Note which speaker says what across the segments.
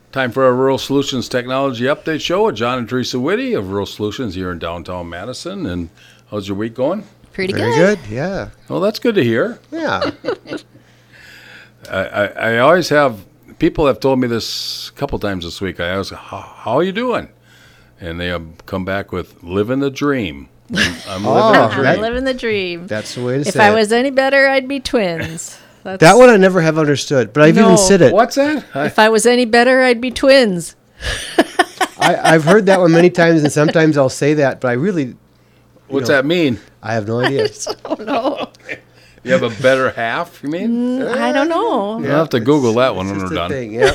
Speaker 1: Time for our Rural Solutions Technology Update Show with John and Teresa Whitty of Rural Solutions here in downtown Madison. And how's your week going?
Speaker 2: Pretty
Speaker 3: Very good, yeah.
Speaker 1: Well, that's good to hear.
Speaker 3: Yeah.
Speaker 1: I always have, people have told me this a couple times this week. I ask, how are you doing? And they have come back with living the dream. I'm living the dream.
Speaker 2: I'm living the dream.
Speaker 3: That's the way to
Speaker 2: If
Speaker 3: say
Speaker 2: I
Speaker 3: it.
Speaker 2: was any better, I'd be twins.
Speaker 3: That one I never have understood, but I've even said it.
Speaker 1: What's that?
Speaker 2: If I was any better, I'd be twins.
Speaker 3: I've heard that one many times, and sometimes I'll say that, but I really,
Speaker 1: What's that mean?
Speaker 3: I have no idea.
Speaker 2: Oh, no.
Speaker 1: You have a better half, you mean?
Speaker 2: I don't know.
Speaker 1: You'll have to Google that one when
Speaker 3: It's
Speaker 1: we're
Speaker 3: just a
Speaker 1: done.
Speaker 3: thing, yeah.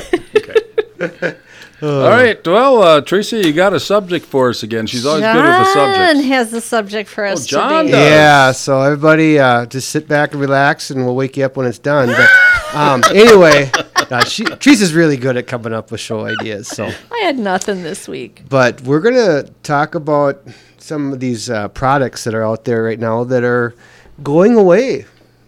Speaker 1: All right. Well, Teresa, you got a subject for us again. She's always good with the
Speaker 2: John
Speaker 1: subjects.
Speaker 2: has the subject for us
Speaker 1: John
Speaker 2: today.
Speaker 1: does.
Speaker 3: Yeah, so everybody just sit back and relax, and we'll wake you up when it's done. But anyway, Teresa's really good at coming up with show ideas. So,
Speaker 2: I had nothing this week.
Speaker 3: but we're going to talk about some of these products that are out there right now that are going away.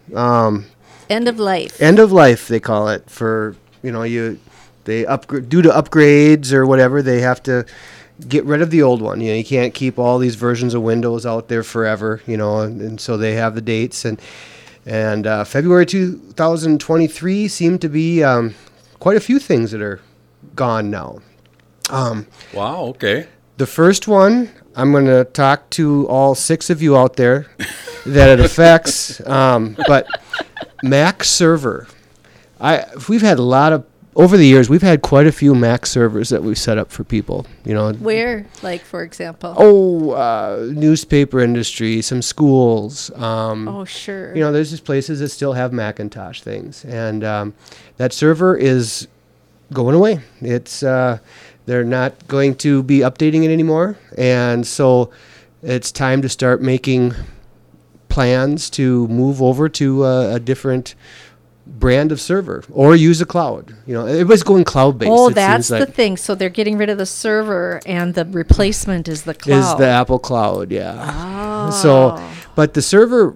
Speaker 2: End of life.
Speaker 3: End of life, they call it, for, they upgrade due to upgrades or whatever, they have to get rid of the old one. You can't keep all these versions of Windows out there forever, and so they have the dates. And February 2023 seemed to be quite a few things that are gone now.
Speaker 1: Wow, okay.
Speaker 3: The first one, I'm going to talk to all 6 of you out there that it affects, but Mac server. We've had over the years, we've had quite a few Mac servers that we've set up for people,
Speaker 2: Where, like, for example?
Speaker 3: Newspaper industry, some schools.
Speaker 2: Oh, sure.
Speaker 3: There's just places that still have Macintosh things. And that server is going away. It's they're not going to be updating it anymore. And so it's time to start making plans to move over to a different brand of server or use a cloud. Everybody's going cloud-based.
Speaker 2: Oh,
Speaker 3: it
Speaker 2: that's
Speaker 3: seems like.
Speaker 2: the thing. So they're getting rid of the server, and the replacement is the cloud.
Speaker 3: Is the Apple Cloud, yeah.
Speaker 2: Oh.
Speaker 3: So, but the server,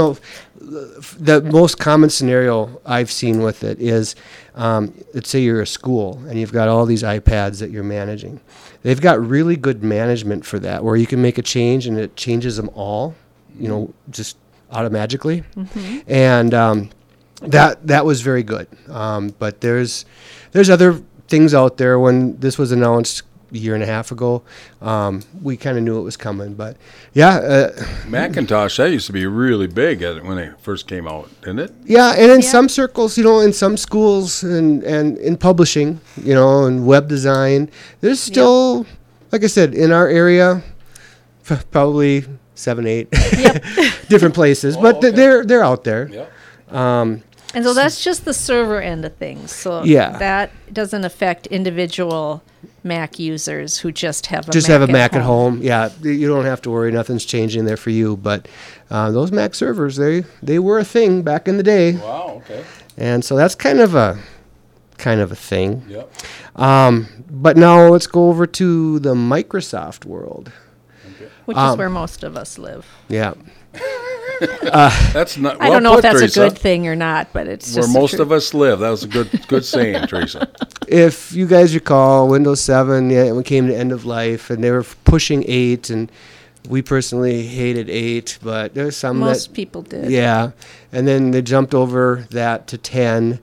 Speaker 3: the most common scenario I've seen with it is, let's say you're a school and you've got all these iPads that you're managing. They've got really good management for that, where you can make a change and it changes them all, just automatically.
Speaker 2: Mm-hmm.
Speaker 3: And that was very good. But there's other things out there. When this was announced a year and a half ago, we kind of knew it was coming. But yeah,
Speaker 1: Macintosh, that used to be really big when it first came out, didn't it?
Speaker 3: yeah, and in some circles, in some schools and in publishing, and web design, there's still, like I said, in our area, probably 7, 8 different places, but
Speaker 1: okay.
Speaker 3: they're out there.
Speaker 1: Yeah.
Speaker 2: And so that's just the server end of things. So
Speaker 3: Yeah.
Speaker 2: that doesn't affect individual Mac users who just have a
Speaker 3: Just
Speaker 2: Mac
Speaker 3: have a Mac at home. Yeah, you don't have to worry. Nothing's changing there for you. But those Mac servers, they were a thing back in the day,
Speaker 1: Wow, okay.
Speaker 3: and so that's kind of a thing.
Speaker 1: Yep.
Speaker 3: But now let's go over to the Microsoft world.
Speaker 2: Which is where most of us live.
Speaker 3: Yeah.
Speaker 1: That's not.
Speaker 2: I don't know if that's a good thing or not, but it's
Speaker 1: Where
Speaker 2: just
Speaker 1: most of us live. That was a good saying, Teresa.
Speaker 3: If you guys recall, Windows 7, it came to end of life, and they were pushing 8, and we personally hated 8, but there's some
Speaker 2: most people did.
Speaker 3: Yeah, and then they jumped over that to 10,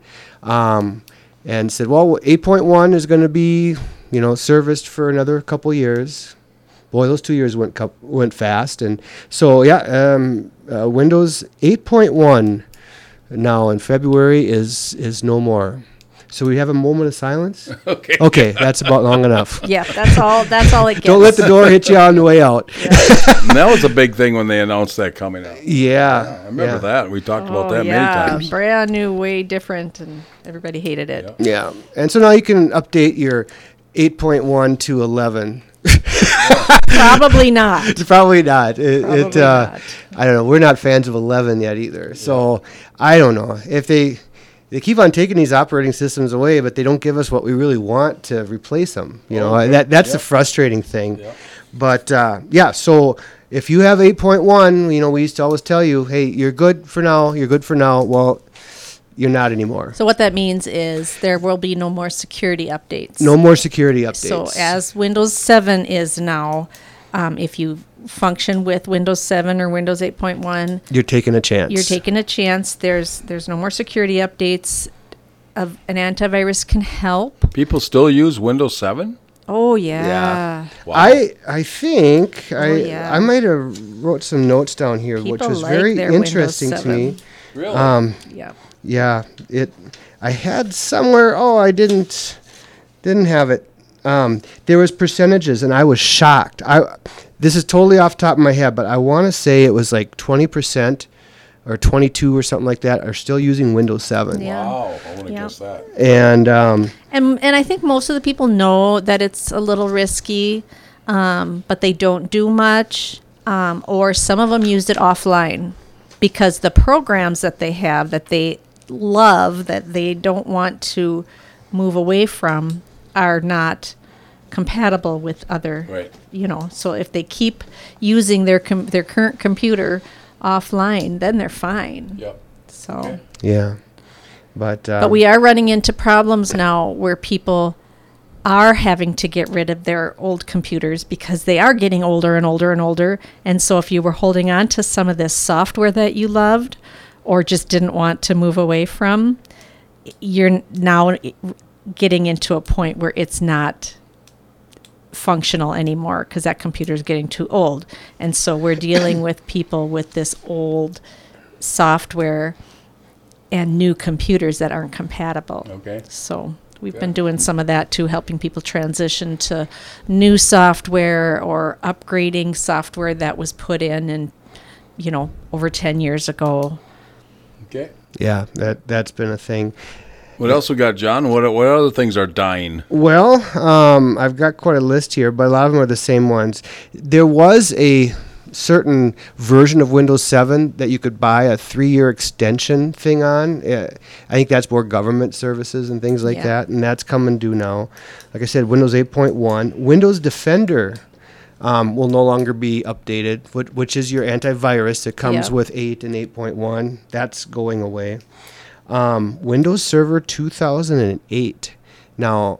Speaker 3: and said, well, 8.1 is going to be, serviced for another couple years. Boy, those 2 years went fast, and so Windows 8.1 now in February is no more. So we have a moment of silence.
Speaker 1: Okay.
Speaker 3: Okay, that's about long enough.
Speaker 2: Yeah, that's all it gets.
Speaker 3: Don't let the door hit you on the way out.
Speaker 1: And that was a big thing when they announced that coming out.
Speaker 3: Yeah,
Speaker 1: I remember that. We talked about that many
Speaker 2: yeah,
Speaker 1: times.
Speaker 2: brand new, way different, and everybody hated it.
Speaker 3: Yeah, and so now you can update your 8.1 to 11.
Speaker 2: Probably not.
Speaker 3: It's probably not.
Speaker 2: Probably not.
Speaker 3: I don't know. We're not fans of 11 yet either. So I don't know if they keep on taking these operating systems away, but they don't give us what we really want to replace them. That's the frustrating thing.
Speaker 1: Yeah.
Speaker 3: But so if you have 8.1, we used to always tell you, hey, you're good for now. You're good for now. Well, you're not anymore.
Speaker 2: So what that means is there will be no more security updates.
Speaker 3: No more security updates.
Speaker 2: So as Windows 7 is now, if you function with Windows 7 or Windows 8.1,
Speaker 3: you're taking a chance.
Speaker 2: you're taking a chance. There's no more security updates. An antivirus can help.
Speaker 1: People still use Windows 7?
Speaker 2: Oh yeah.
Speaker 1: Wow.
Speaker 3: I think
Speaker 2: yeah.
Speaker 3: I might have wrote some notes down here, which
Speaker 2: People
Speaker 3: was
Speaker 2: like
Speaker 3: very
Speaker 2: their Windows
Speaker 3: interesting to
Speaker 2: 7.
Speaker 3: me.
Speaker 1: Really?
Speaker 2: Yeah.
Speaker 3: Yeah, I had somewhere. Oh, I didn't have it. There was percentages, and I was shocked. This is totally off the top of my head, but I want to say it was like 20% or 22 or something like that are still using Windows 7.
Speaker 2: Yeah.
Speaker 1: Wow, I wouldn't have
Speaker 2: Yeah.
Speaker 1: guessed that.
Speaker 3: And
Speaker 2: And I think most of the people know that it's a little risky, but they don't do much, or some of them used it offline because the programs that they have that they love, that they don't want to move away from, are not compatible with other,
Speaker 1: Right.
Speaker 2: So if they keep using their current computer offline, then they're fine.
Speaker 1: Yep.
Speaker 2: So.
Speaker 1: Okay.
Speaker 3: yeah, but
Speaker 2: But we are running into problems now where people are having to get rid of their old computers because they are getting older and older and older. And so if you were holding on to some of this software that you loved or just didn't want to move away from, you're now getting into a point where it's not functional anymore because that computer is getting too old. And so we're dealing with people with this old software and new computers that aren't compatible.
Speaker 1: Okay.
Speaker 2: So we've
Speaker 1: Good.
Speaker 2: been doing some of that too, helping people transition to new software or upgrading software that was put in over 10 years ago.
Speaker 1: Okay.
Speaker 3: yeah, that's been a thing.
Speaker 1: What else we got, John? What other things are dying?
Speaker 3: Well, I've got quite a list here, but a lot of them are the same ones. There was a certain version of Windows 7 that you could buy a 3-year extension thing on. I think that's more government services and things like
Speaker 2: Yeah.
Speaker 3: that, and that's coming due now. Like I said, Windows 8.1. Windows Defender will no longer be updated, which is your antivirus that comes
Speaker 2: Yeah.
Speaker 3: with 8 and 8.1. That's going away. Windows Server 2008. Now,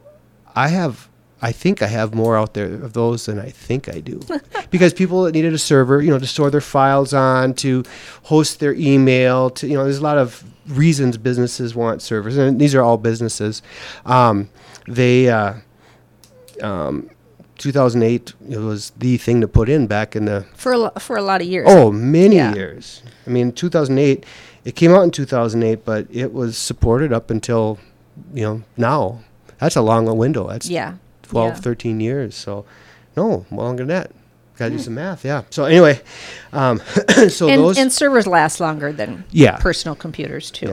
Speaker 3: I think I have more out there of those than I think I do, because people that needed a server, to store their files on, to host their email, there's a lot of reasons businesses want servers, and these are all businesses. 2008 was the thing to put in back in the
Speaker 2: For a lot of years.
Speaker 3: many
Speaker 2: Yeah.
Speaker 3: years. I mean, 2008. It came out in 2008, but it was supported up until now. That's a long window. That's
Speaker 2: Yeah.
Speaker 3: 12,
Speaker 2: Yeah.
Speaker 3: 13 years. So, no, longer than that. Got to do some math, yeah. So, anyway, so those.
Speaker 2: And servers last longer than
Speaker 3: Yeah.
Speaker 2: personal computers too.
Speaker 3: Yeah.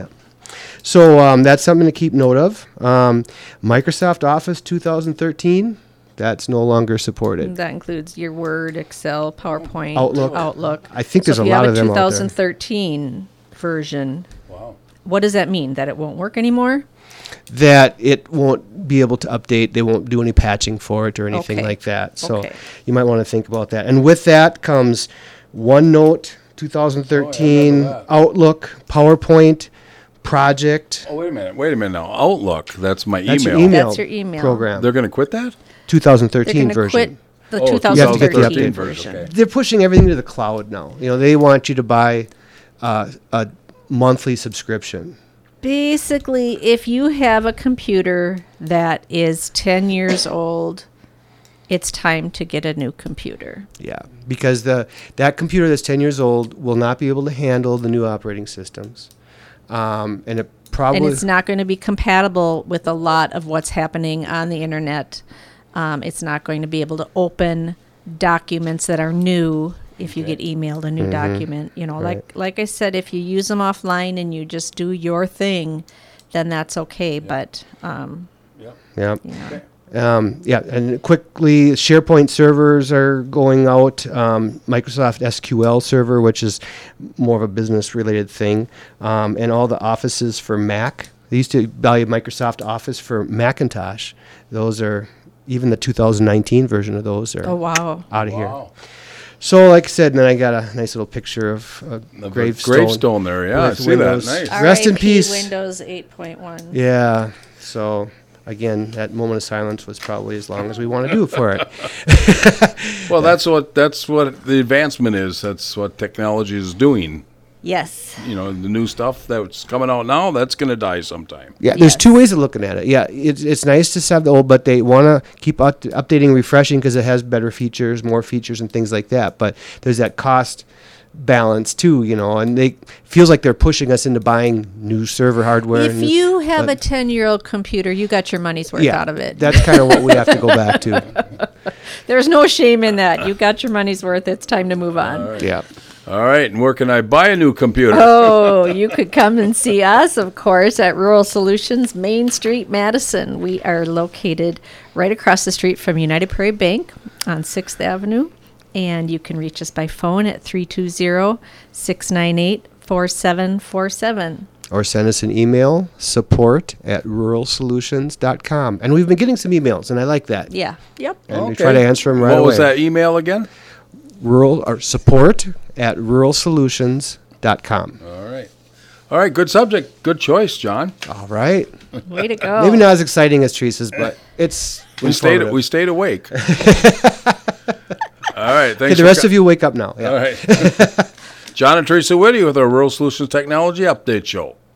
Speaker 3: So, that's something to keep note of. Microsoft Office 2013, that's no longer supported.
Speaker 2: That includes your Word, Excel, PowerPoint,
Speaker 3: Outlook. I think there's
Speaker 2: so
Speaker 3: a
Speaker 2: if you
Speaker 3: lot
Speaker 2: have
Speaker 3: of them out there.
Speaker 2: 2013 version,
Speaker 1: Wow.
Speaker 2: what does that mean? That it won't work anymore?
Speaker 3: That it won't be able to update. They won't do any patching for it or anything
Speaker 2: Okay.
Speaker 3: like that. So
Speaker 2: Okay.
Speaker 3: you might want to think about that. And with that comes OneNote 2013,
Speaker 1: that.
Speaker 3: Outlook, PowerPoint, Project.
Speaker 1: Oh, wait a minute now. Outlook, that's my
Speaker 3: That's your
Speaker 1: email.
Speaker 3: email
Speaker 2: That's your email.
Speaker 3: program.
Speaker 1: They're going to quit that?
Speaker 2: They're
Speaker 3: 2013
Speaker 2: going to
Speaker 3: version.
Speaker 2: quit the
Speaker 1: Oh,
Speaker 2: 2013
Speaker 3: 2013
Speaker 2: version.
Speaker 1: okay.
Speaker 3: They're pushing everything to the cloud now. They want you to buy a monthly subscription.
Speaker 2: Basically, if you have a computer that is 10 years old, it's time to get a new computer.
Speaker 3: Yeah, because that computer that's 10 years old will not be able to handle the new operating systems. And it probably...
Speaker 2: And it's not going to be compatible with a lot of what's happening on the internet. It's not going to be able to open documents that are new if you get emailed a new document.
Speaker 3: Right.
Speaker 2: Like I said, if you use them offline and you just do your thing, then that's okay. But,
Speaker 1: Yep.
Speaker 3: Yeah.
Speaker 1: Okay.
Speaker 3: And quickly, SharePoint servers are going out. Microsoft SQL Server, which is more of a business-related thing, and all the offices for Mac. They used to value Microsoft Office for Macintosh. Those are, even the 2019 version of those are
Speaker 2: oh, wow.
Speaker 3: out of here.
Speaker 1: Wow.
Speaker 3: So, like I said, and then I got a nice little picture of a
Speaker 1: The
Speaker 3: gravestone.
Speaker 1: there, yeah. I
Speaker 3: with
Speaker 1: see that.
Speaker 3: Windows.
Speaker 1: Nice.
Speaker 3: Rest in
Speaker 2: RIP
Speaker 3: peace.
Speaker 2: Windows 8.1.
Speaker 3: Yeah. So, again, that moment of silence was probably as long as we want to do for it.
Speaker 1: Well, that's what the advancement is. That's what technology is doing.
Speaker 2: Yes.
Speaker 1: You know, the new stuff that's coming out now, that's going to die sometime.
Speaker 3: Yeah, there's
Speaker 2: Yes.
Speaker 3: two ways of looking at it. Yeah, it's nice to have the old, but they want to keep updating, refreshing because it has better features, more features, and things like that. But there's that cost balance too, you know, and they feels like they're pushing us into buying new server hardware.
Speaker 2: If
Speaker 3: and
Speaker 2: you have a
Speaker 3: but-
Speaker 2: 10-year-old computer, you got your money's worth out of it.
Speaker 3: That's kind of what we have to go back to.
Speaker 2: There's no shame in that. You got your money's worth. It's time to move on.
Speaker 3: Yeah.
Speaker 1: All right, and where can I buy a new computer?
Speaker 2: Oh, you could come and see us, of course, at Rural Solutions, Main Street, Madison. We are located right across the street from United Prairie Bank on 6th Avenue. And you can reach us by phone at 320-698-4747.
Speaker 3: Or send us an email, support@ruralsolutions.com. And we've been getting some emails, and I like that.
Speaker 2: Yeah. Yep.
Speaker 3: And we try to answer them right
Speaker 1: What
Speaker 3: away.
Speaker 1: was that email again?
Speaker 3: Support@ruralsolutions.com.
Speaker 1: All right, good subject. Good choice, John.
Speaker 3: All right.
Speaker 2: Way to go.
Speaker 3: Maybe not as exciting as Teresa's, but it's
Speaker 1: We stayed awake. All right,
Speaker 3: Okay,
Speaker 1: thanks.
Speaker 3: the rest of you wake up now. Yeah.
Speaker 1: All right. John and Teresa Whitty with our Rural Solutions Technology Update Show.